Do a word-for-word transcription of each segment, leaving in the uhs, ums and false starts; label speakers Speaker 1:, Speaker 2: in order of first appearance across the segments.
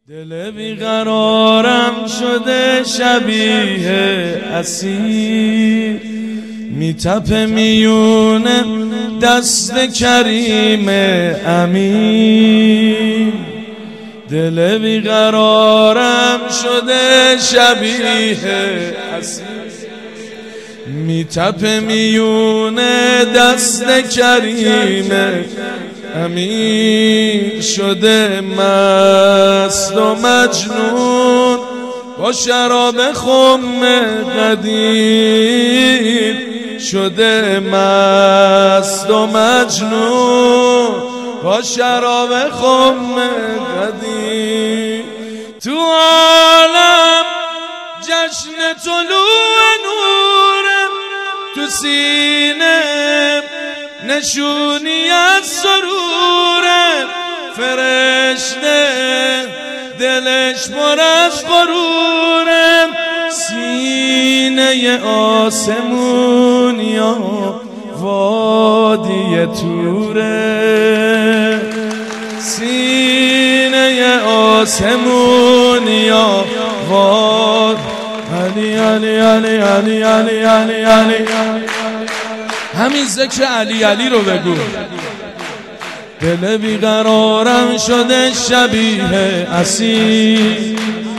Speaker 1: دل بیقرارم شده شبیه اسیر، میتپه میونه دست کریم امین. دل بیقرارم شده شبیه اسیر، میتپه میونه دست کریم امین. شده مست و مجنون با شراب خم قدیم. شده مست و مجنون با شراب خم قدیم. تو عالم جشن طلوع نورم، تو سینه نشونی از سرورم. فرشته دلش پر از غرورم، سینه آسمون یا وادی توره. سینه آسمون یا وادی. علی علی علی علی علی علی علی. همین ذکر علی علی رو بگو. دل بیقرارم شده شبیه اسیر،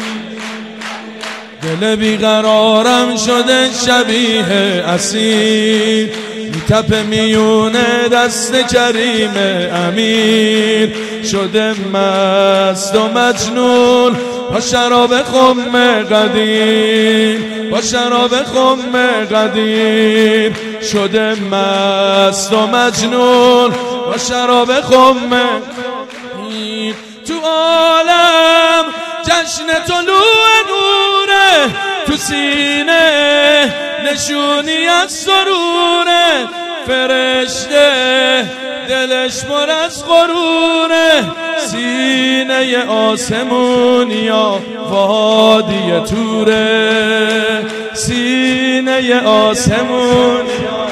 Speaker 1: دل بیقرارم شده شبیه اسیر. میتپه میونه دست کریم امیر. شده مست و مجنون با شراب خم قدیم، با شراب خم قدیم. شده مست و مجنون با شراب خم قدیم. تو عالم جشن طلوع نوره، تو سینه نشونی از سروره. فرشته دلش پر از غروره، سینه آسمون یا وادی توره. سینه آسمون یا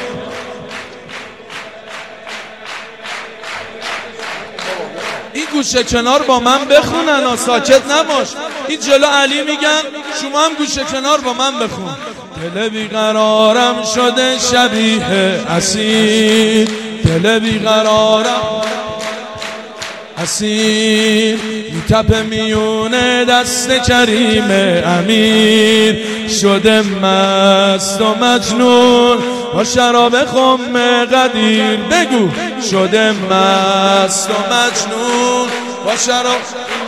Speaker 1: این گوشه کنار با من بخونن، ساکت نباش. این جلو علی میگم، شما هم گوشه کنار با من بخون. دل بیقرارم شده شبیه اسیر، دل بیقرارم اسیر. میتپه میونه دست کریم امیر. شده مست و مجنون با شراب خم قدیر. بگو شده مست و مجنون با شراب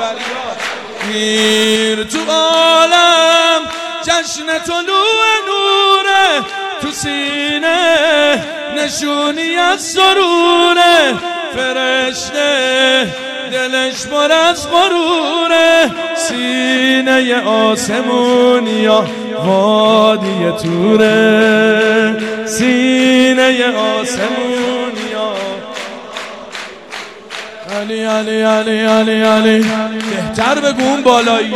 Speaker 1: قدیر. تو عالم جشن طلوع نوره، تو سینه نشونی از سروره. فرشته دلش پر از غروره، سینه آسمون یا وادی توره. سینه آسمون یا علی علی علی علی علی. بهتر بگو اون بالایی.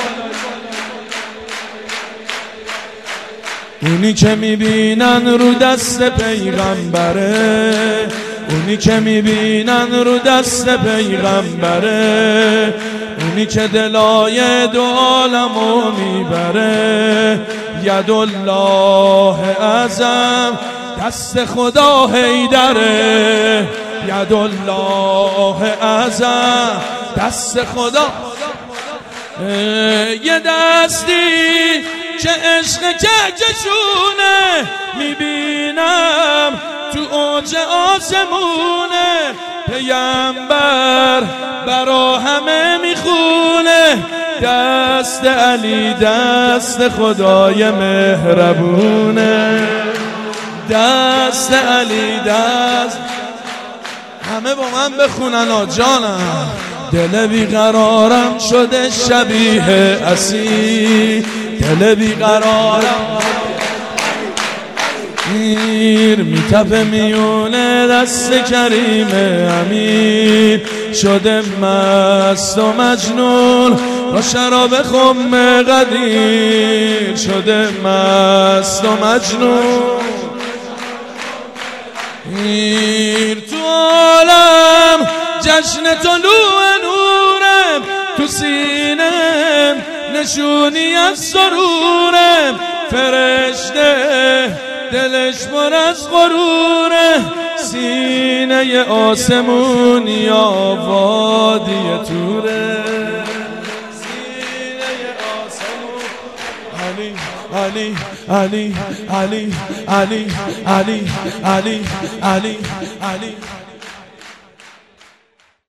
Speaker 1: اونی که میبینن رو دست پیغمبره، اونی که میبینن رو دست پیغمبره. اونی که دلای دو عالمو میبره. یدالله اعظم دست خدا حیدره. یدالله اعظم دست خدا. یه دستی که عشق کهکشونه، میبینم تو اوج آسمونه. پیامبر برا همه میخونه، دست علی دست خدای مهربونه. دست علی دست. همه با من بخونن آ جانم. دل بیقرارم شده شبیه اسیر، دل بیقرارم میتپه میونه دست کریم امیر. شده مست و مجنون با شراب خم قدیر. شده مست و مجنون. تو عالم جشن طلوع نورم، تو سینه نشونی از سروره، فرشته دلش پر از غروره، سینه آسمون یا وادی توره، سینه آسمون. علی علی علی علی علی علی علی علی علی